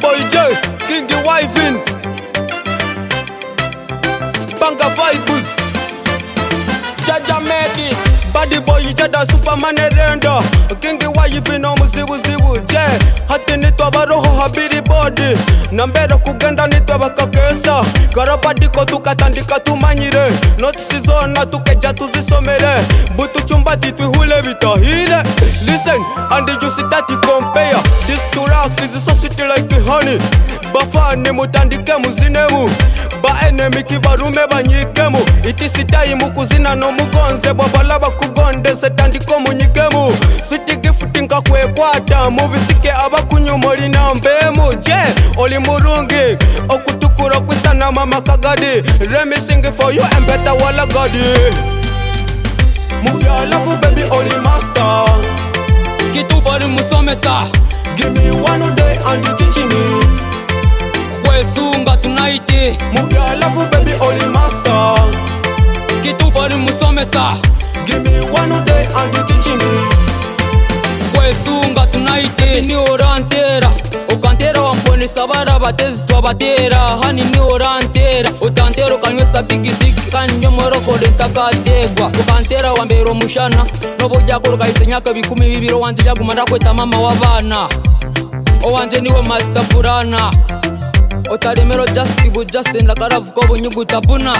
Boy J, King Wifin, Banga Vibes, Jaja Medi, Body Boy Jada Superman Renda, King Wifin omuzibu zibu J, hati nitwa baroho habiri body, nambero kugenda nitwa bakakesa, karabadiko tukatandika tumanyire, notisi zona tukeja tuzisomere, butu chumbati twihule vitahire. Listen, and you see that you compare, this to rock is so sweet like honey, bafane mutandike muzinemu, ba enemy kibarume banyikemu, itisi time kuzina no mugonze, babala bakugonde setandiko munyigemu, sweet gift nkakwekwata, mubisike abakunyumoli nambemu, je, oli murungi, okutukura kwisana mama kagadi, Remy sing for you and better wala gadi. Mubya love baby only master, Kitu fari musomesa, give me one day and you teach me. Kwesunga tunaiti, Mubya love baby only master, Kitu fari musomesa, give me one day and you teach me. Kwesunga tunaiti, ni orantera, ukantera wamponi sabara batezi twabatera, hani ni orantera, utantera ukanywesa bigi stick kanyo moroko dentakategwa, ukantera wambero mushana, nobo jako kaisenya kabikumi bibiro wanje jagumanda kweta mama wabana, owanje niwe master purana, otalemero just ibu just ndakaravuko bunyuguta buna.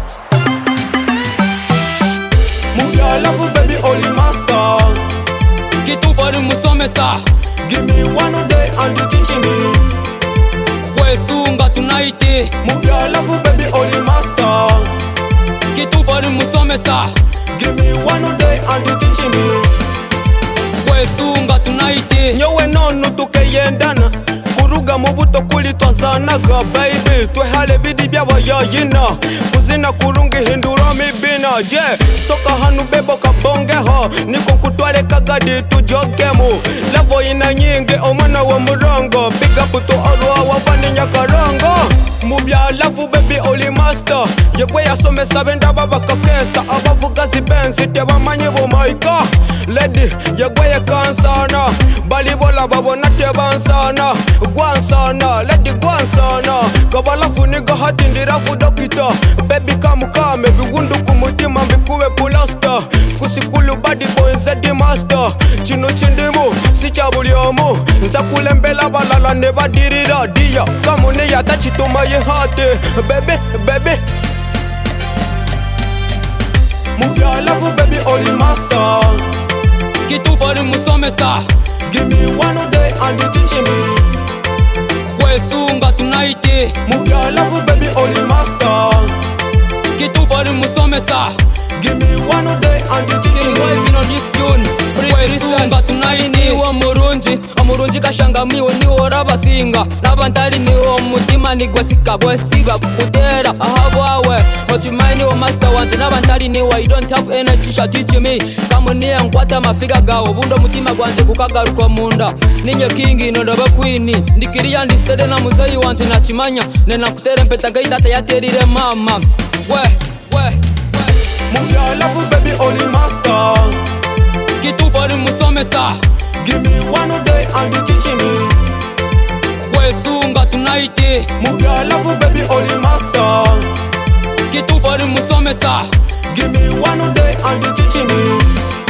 Mubya love baby only master, Kitu fari musomesa, give me one day and you teach me. Kwesunga tunaiti, Mubya love baby only master, Kitu fari musomesa, give me one day and you teach me. Kwesunga tunaiti, Nyowe nonu tukeyendana, kuruga mubuto kuli twazanaga baby, twehale bidi byabayayina, kuzina kurungi hindura mibina, je, soka hanu bebo kabongeho, niko kutwale kagadi tujogemu, levo ina nyingi omwana wa murongo, big up to orwa wafani nyakarongo. Mubya lafu baby oli master, yegwe yasomesa benda babakakesa, abavuga zibenzi tebamanyi bumaika, lady yegwe yekansana, balibola babona tebansana, gwansana, lady gwansana, kabalafu niga hati ndirafu dokita, baby kamukame bigundu kumutima mbikuwe pulasta, kusikulu body boy zedi master, chino chindimu, sicha buliomu, nza kulembela balala nebadirira dia, kamune yata chituma yehate, baby, baby. Mubya love baby only master, Kitu fari musomesa, give me one day and you teach me. Kwesunga tunaiti, Mubya love baby only master, Kitu fari musomesa, give me one day and you teach King me. Wifin on this tune, Kwesunga tunaiti, wa murunji, amurunji kashangamiwe niwo rabasinga, nabantari niwo mutima nigwesika gwesiga kutera, ahabwawe, mochimaini wa master wanje, nabantari niwo I don't have energy sha teach me, kamuniye nkwata mafiga gawo, bundo mutima gwanje kukagaruka munda, ninye kingi nondaba queeni, ndikiriya ndistede na muzayi wanje nachimanya, nena kutere mpeta gaita tayaterire mama, we. Mubya love baby only master, Kitu fari musomesa, give me one day and you teach me. Kwesunga tunaiti, Mubya love baby only master, Kitu fari musomesa, give me one day and you teach me.